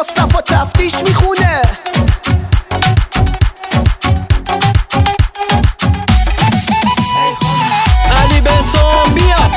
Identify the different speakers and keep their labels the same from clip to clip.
Speaker 1: مصطفی تفتیش میخونه.
Speaker 2: علی بنتون بیا.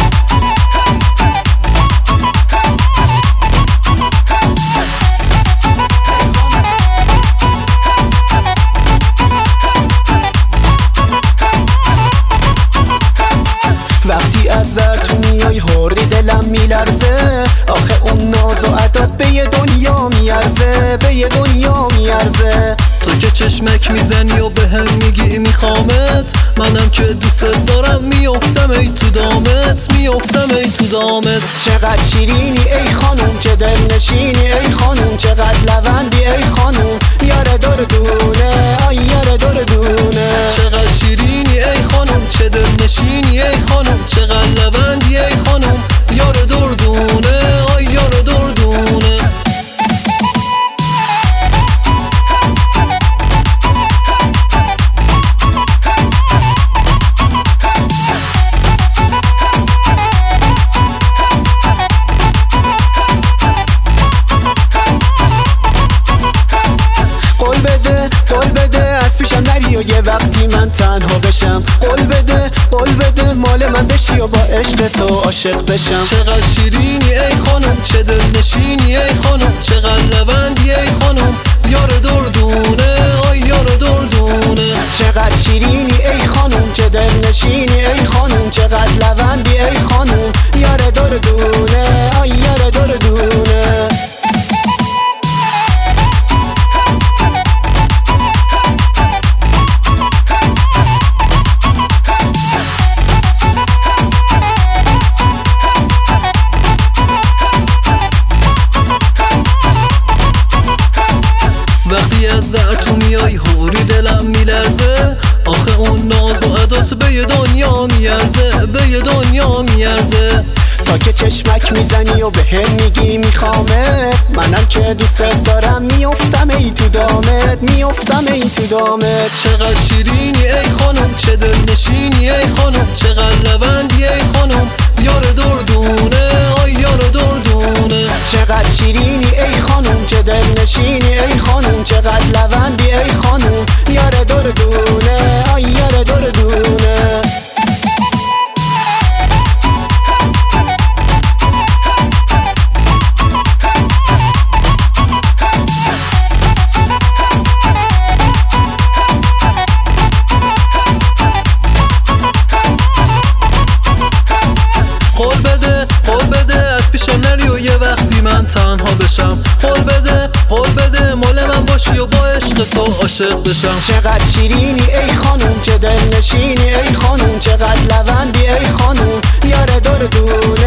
Speaker 1: وقتی از زر تو میای هوری دلم میلرزه، آخه اون ناز و عدد به یه دنیا میارزه، به یه دنیا میارزه.
Speaker 2: تو که چشمک میزنی و به هم میگی میخوامت، منم که دوست دارم میافتم ای تو دامت، میافتم ای تو دامت.
Speaker 1: چقدر شیرینی ای خانوم که دل نشینی ای خانوم، چقدر لوندی ای خانوم یار دردونه، آی یار دردونه.
Speaker 2: چقدر شیرینی ای خانوم چه دل نشینی ای خانوم، چقدر لوندی ای خانوم یار دردونه، آی یار دردونه.
Speaker 1: قول بده از پیشم نری و یه وقتی من تنها بشم. قول بده مال من بشی و با عشق تو عاشق بشم.
Speaker 2: چقدر شیرینی ای خانوم چه دل نشینی ای خانوم، چقدر لوندی ای خانوم یار دردونه، آی یار دردونه.
Speaker 1: چقدر شیرینی ای خانوم چه دل نشینی ای خانوم، چقدر لوندی ای خانوم یار دردونه، آی یار دردونه.
Speaker 2: وقتی از در تو میای هوری دلم میلرزه، آخه اون ناز و عدات به یه دنیا میارزه، به یه دنیا میارزه.
Speaker 1: تا که چشمک میزنی و به هم میگی میخوامت، منم که دوست دارم میافتم ای تو دامت، میافتم ای تو دامت.
Speaker 2: چقدر شیرینی ای خانوم چه دل نشینی ای خانوم، چقدر لوندی ای خانوم یار دردونه، آی یار دردونه.
Speaker 1: چقدر شیرینی ای خانوم چه دل نشینی ای خانوم، چقدر لوندی ای خانوم یار دردونه، آی یار دردونه.
Speaker 2: قول بده از پیشم نری و یه وقتی من تنها بشم. قول بده مال من باشی و با عشق تو عاشق بشم.
Speaker 1: چقدر شیرینی ای خانوم چه دل نشینی ای خانوم، چقدر لوندی ای خانوم یار دردونه،